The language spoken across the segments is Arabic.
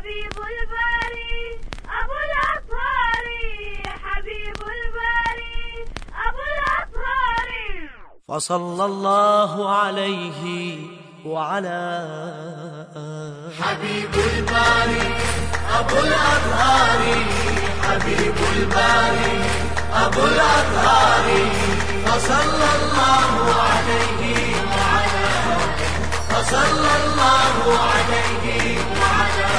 حبيب الباري أبو الأطهار، حبيب الباري أبو الأطهار. فصلى الله عليه وعلى حبيب الباري أبو الأطهار، حبيب الباري أبو الأطهار. فصلى الله عليه وعلى فصلى الله عليه وعلى.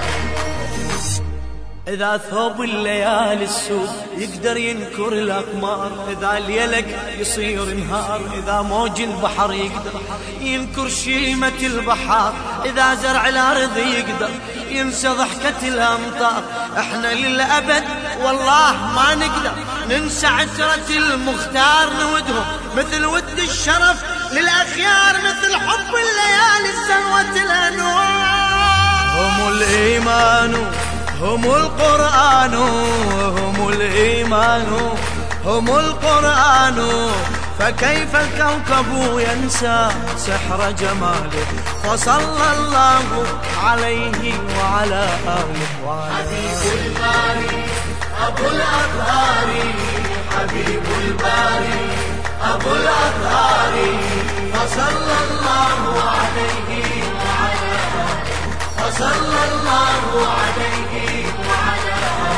إذا ثوب الليالي السود يقدر ينكر الأقمار، إذا اليلق يصير نهار، إذا موج البحر يقدر ينكر شيمة البحار، إذا زرع الأرض يقدر ينسى ضحكة الأمطار. إحنا للأبد والله ما نقدر ننسى عترة المختار، نودهم مثل ود الشرف للأخيار، مثل حب الليالي سنوة الأنوار. هم الإيمان هم القرآن، هم الإيمان هم القرآن. فكيف الكوكب ينسى سحر جماله؟ فصلى الله عليه وعلى آله وعلى. حبيب الباري أبو الأطهار، حبيب الباري أبو الأطهار. فصلى الله عليه وعلى فصلى الله عليه وعلى.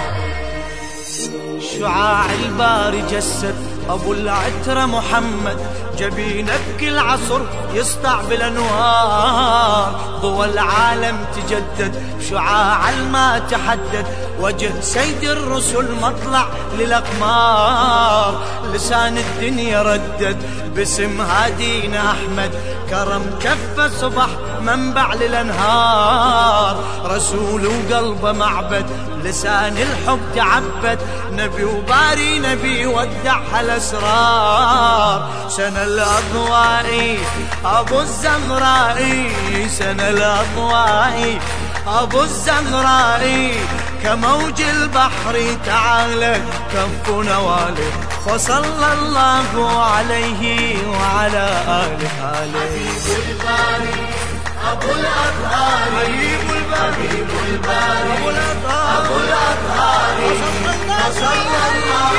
شعاع الباري جسد أبو العترة محمد، جبين بكل عصر يسطع بالأنوار. ضوى العالم تجدد شعاع الما تحدد، وجه سيد الرسل مطلع للأقمار. لسان الدنيا ردد باسم هادينا أحمد، كرم كفه صبح منبع للأنهار. رسول وقلبه معبد لسان الحب تعبد، نبي وباري نبي ودع هالأسرار. سنة الأضواء أبو الزهراء، سنة الأضواء أبو الزهراء. كموج البحر تعالى كف نواله، فصلى الله عليه وعلى آله. حبيب الباري أبو الأطهار، حبيب الباري أبو الأطهار. فصلى الله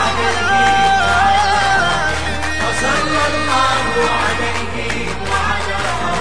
عليه فصلى الله عليه وعلى.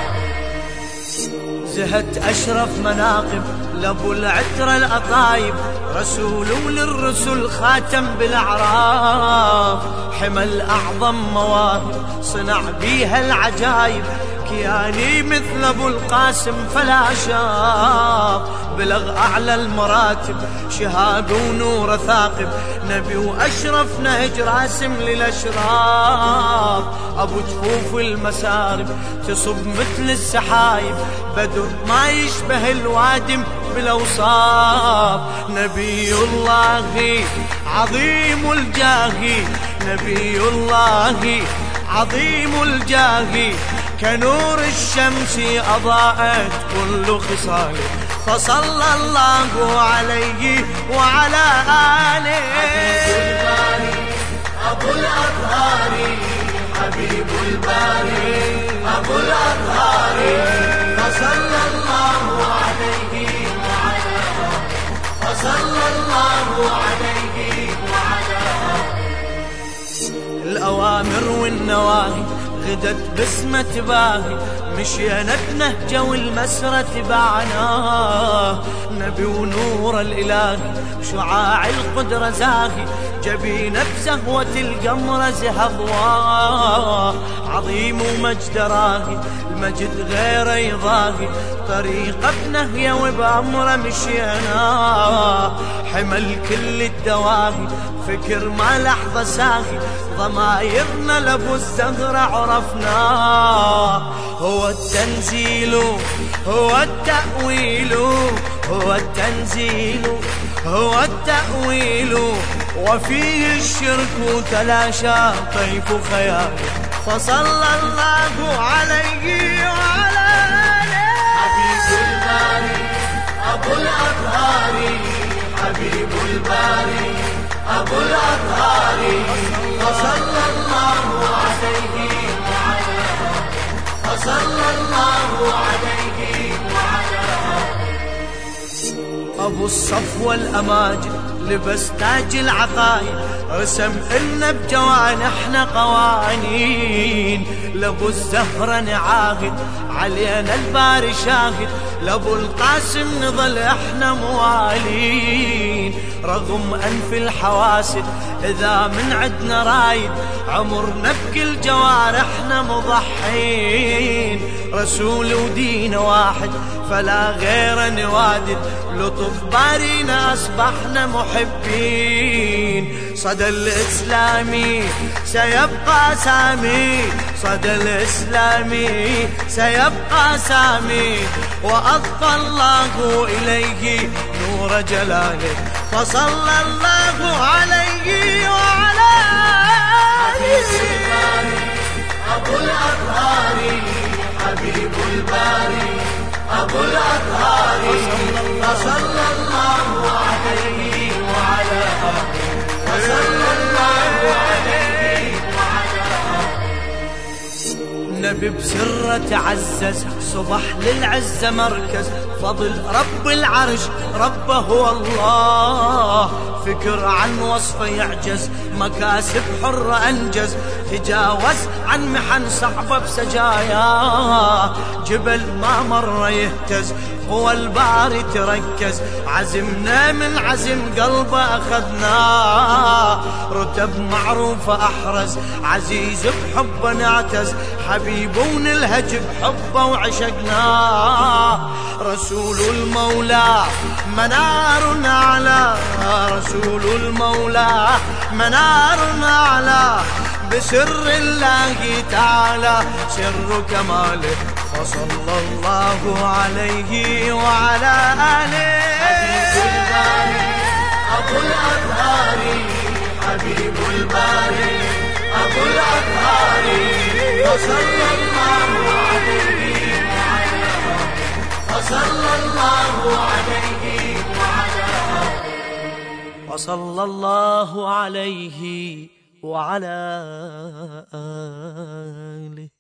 زهت أشرف مناقب لأبو العترة الأطايب، رسول للرسل خاتم بالأعراف. حمل أعظم مواهب صنع بيها العجايب، كياني مثل أبو القاسم فلا شاف. بلغ أعلى المراتب شهاب ونور ثاقب، نبي وأشرف نهج راسم للأشراف. أبو جفوف المسارب تصب مثل السحايب، بدر ما يشبه الوادم بالأوصاف. نبي الله عظيم الجاه، نبي الله عظيم الجاه. كنور الشمس أضاءت كل خصاله، فصلى الله عليه وعلى آله. حبيب الباري أبو الأطهار، حبيب الباري أبو الأطهار. فصلى الله عليه وعلى فصلى الله عليه وعلى. الأوامر والنواهي غدت بسمة باهي، مشينا بنهجه والمسرة تبعناه. نبي ونور الإله شعاع القدرة زاهي، جبينا بزهوة القمر زهضواه. عظيم ومجد راهي المجد غير يضاهي، طريقه بنهيه وبأمره مشيناه. حمل كل الدواهي فكر ما لحظة ساهي، ضمايرنا لابو الزهرة عرفناه. هو التنزيل هو التأويل، هو التنزيل هو التأويل. وفيه الشرك تلاشى طيف خياله، فصلى الله عليه وعلى آله. حبيب الباري أبو الأطهار، حبيب الباري أبو الأطهار. فصلى الله عليه وعلى فصلى الله عليه وعلى. أبو الصفوة الأماجد لبس تاج العقايد، رسم إلنا بجوانحنا قوانين. لأبو الزهرة نعاهد علينا الباري شاهد، لأبو القاسم نظل إحنا موالين. رغم أنف الحواسد إذا من عدنا رايد، عمرنا بكل جوارحنا مضحين. رسول ودين واحد فلا غير نوادد، لطف بارينا أصبحنا محبين. صدى الإسلامي سيبقى سامي، صدى الإسلامي سيبقى سامي، وأضفى الله إليه نور جلاله، فصلى الله عليه وعلى آله. أبو الأطهار حبيب الباري، أبو الأطهار صلى الله عليه وعلى آله، صلى الله عليه وعلى آله. نبي بسره تعزز، صبح للعزة مركز، فضل رب العرش ربه هو الله. فكر عن وصفه يعجز، مكاسب حرة أنجز، تجاوز عن محن صعبة بسجاياه. جبل ما مر يهتز، هو الباري تركز، عزمنا من عزم قلبه أخذناه. رتب معروفة أحرز، عزيز بحبه نعتز، حبيب ونلهج بحبه وعشقناه. رسول المولى منار أعلى، رسول المولى منار أعلى، بسر الله تعالى سر كماله، فصلى الله عليه وعلى آله. حبيب الباري أبو الأطهار، حبيب الباري أبو الأطهار، فصلى الله عليه وعلى آله، فصلى الله عليه وعلى آله، وصلى الله عليه وعلى آله.